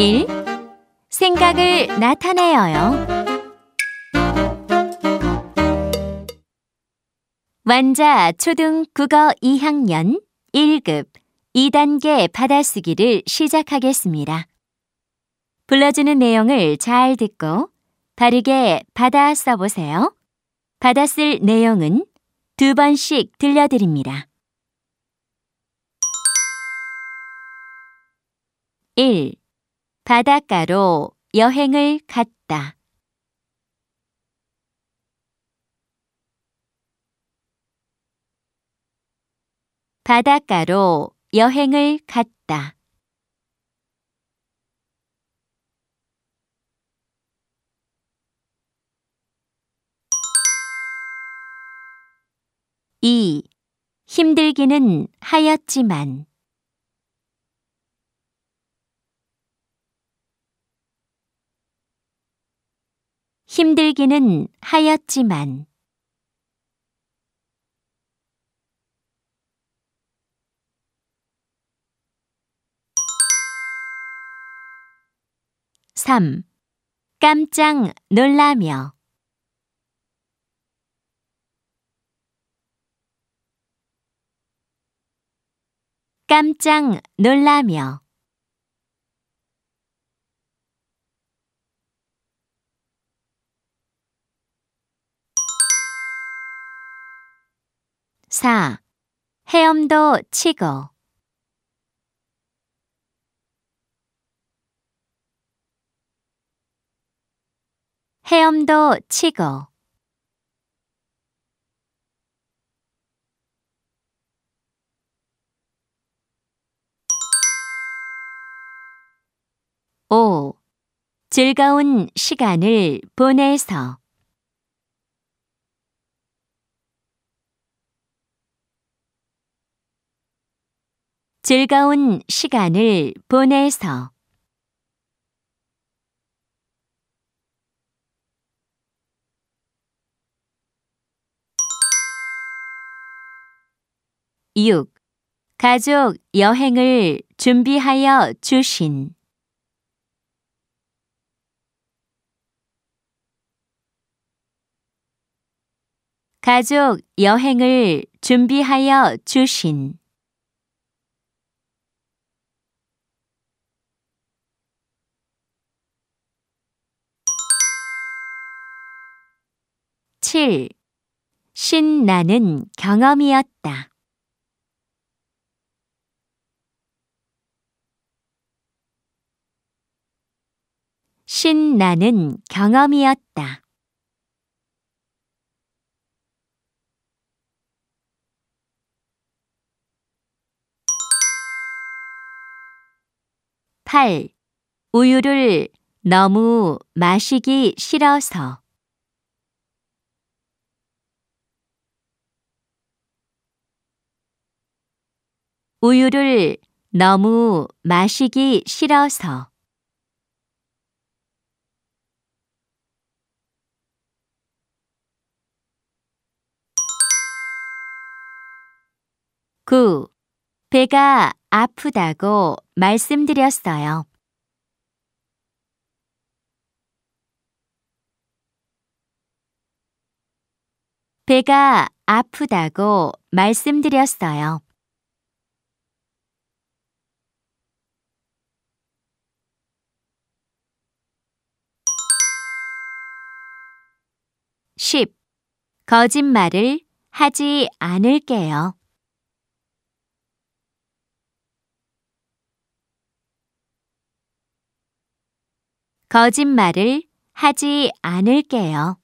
1. 생각을 나타내어요. 완자 초등 국어 2학년 1급 2단계 받아쓰기를 시작하겠습니다. 불러주는 내용을 잘 듣고 바르게 받아 써보세요. 받아쓸 내용은 2번씩 들려드립니다. 1. 바닷가로 여행을 갔다. 바닷가로 여행을 갔다. 2. 힘들기는 하였지만. 힘들기는 하였지만. 3. 깜짝 놀라며. 깜짝 놀라며. 4. 헤엄도 치고. 헤엄도 치고. 5. 즐거운 시간을 보내서. 즐거운 시간을 보내서. 6. 가족 여행을 준비하여 주신. 가족 여행을 준비하여 주신. 7. 신나는 경험이었다. 신나는 경험이었다. 8. 우유를 너무 마시기 싫어서. 우유를 너무 마시기 싫어서. 9. 배가 아프다고 말씀드렸어요. 배가 아프다고 말씀드렸어요. 10. 거짓말을 하지 않을게요. 거짓말을 하지 않을게요.